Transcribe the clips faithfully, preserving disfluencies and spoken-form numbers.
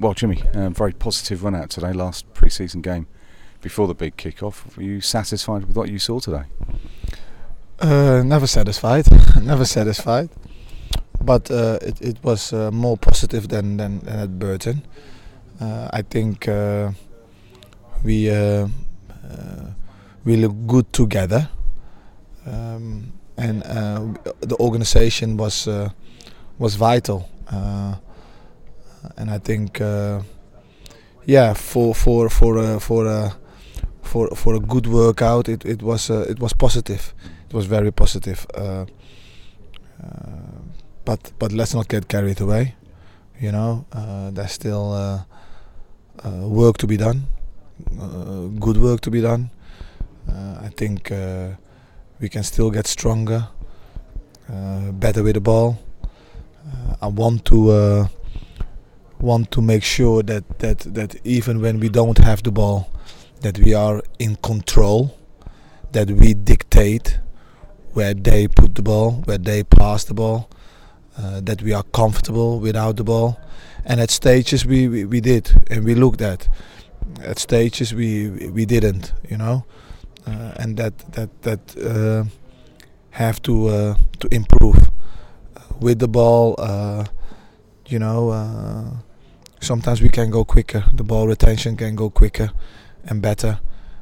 Well, Jimmy, um, very positive run out today, last pre-season game before the big kick-off. Were you satisfied with what you saw today? Uh, never satisfied, never satisfied. But uh, it, it was uh, more positive than, than, than at Burton. Uh, I think uh, we uh, uh, we look good together, um, and uh, the organisation was uh, was vital. Uh, and I think, uh, yeah, for for for uh, for uh, for for a good workout, it it was uh, it was positive. It was very positive. Uh, uh, but but let's not get carried away. You know, uh, there's still uh, uh, work to be done, uh, good work to be done. Uh, I think uh, we can still get stronger, uh, better with the ball. Uh, I want to uh, want to make sure that, that that even when we don't have the ball, that we are in control, that we dictate where they put the ball, where they pass the ball, uh, that we are comfortable without the ball. And at stages we, we, we did, and we looked at. At stages we we didn't, you know, uh, and that that that uh, have to uh, to improve with the ball. Uh, you know, uh, sometimes we can go quicker. The ball retention can go quicker and better.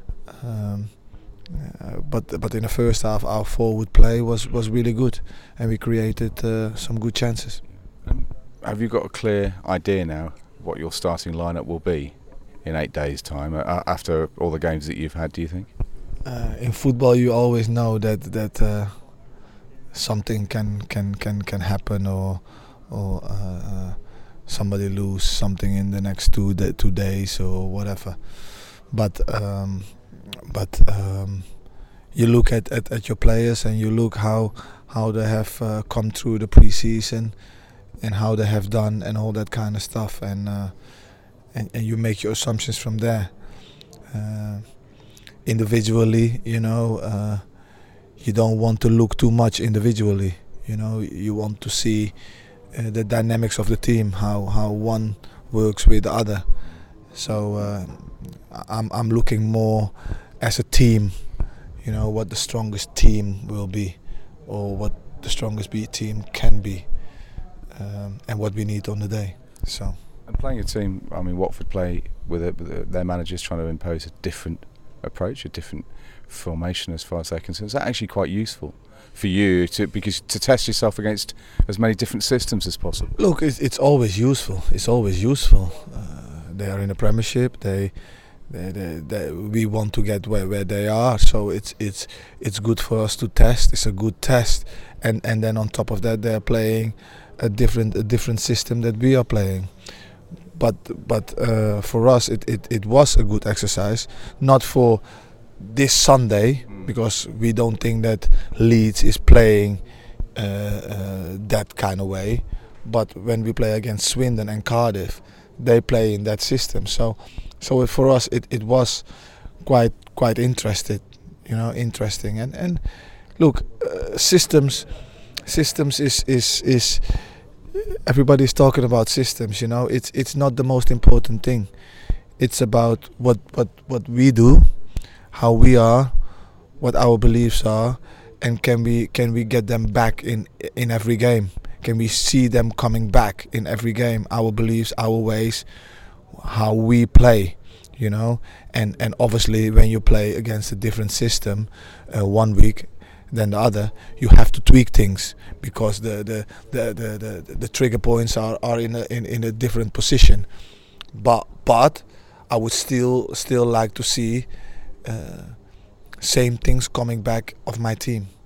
Um, uh, but but in the first half, our forward play was was really good, and we created uh, some good chances. Um, have you got a clear idea now what your starting lineup will be in eight days' time uh, after all the games that you've had? Do you think? Uh, in football, you always know that that uh, something can can can can happen, or or uh, uh, somebody lose something in the next two da- two days or whatever. But um, but um, you look at, at, at your players, and you look how how they have uh, come through the pre-season and how they have done and all that kind of stuff, and uh, and, and you make your assumptions from there. Uh, individually, you know, uh, you don't want to look too much individually. You know, you want to see uh, the dynamics of the team, how how one works with the other. So uh, I'm I'm looking more as a team. You know, what the strongest team will be, or what the strongest B team can be, um, and what we need on the day. So. And playing a team, I mean, Watford play with, a, with a, their managers trying to impose a different approach, a different formation as far as they're concerned. Is that actually quite useful for you to because to test yourself against as many different systems as possible? Look, it's, it's always useful. It's always useful. Uh, they are in the Premiership. They, they, they, they, we want to get where, where they are. So it's it's it's good for us to test. It's a good test, and and then on top of that, they are playing a different a different system that we are playing. But but uh, for us, it, it, it was a good exercise. Not for this Sunday, because we don't think that Leeds is playing uh, uh, that kind of way. But when we play against Swindon and Cardiff, they play in that system. So so for us, it, it was quite quite interested, you know, interesting. And and look, uh, systems systems is is is. Everybody's talking about systems, you know. It's it's not the most important thing. It's about what, what, what we do, how we are, what our beliefs are, and can we can we get them back in in every game? Can we see them coming back in every game? Our beliefs, our ways, how we play, you know. And and obviously, when you play against a different system, uh, one week than the other, you have to tweak things because the the the the, the, the trigger points are, are in a in, in a different position. But but I would still still like to see uh, same things coming back of my team.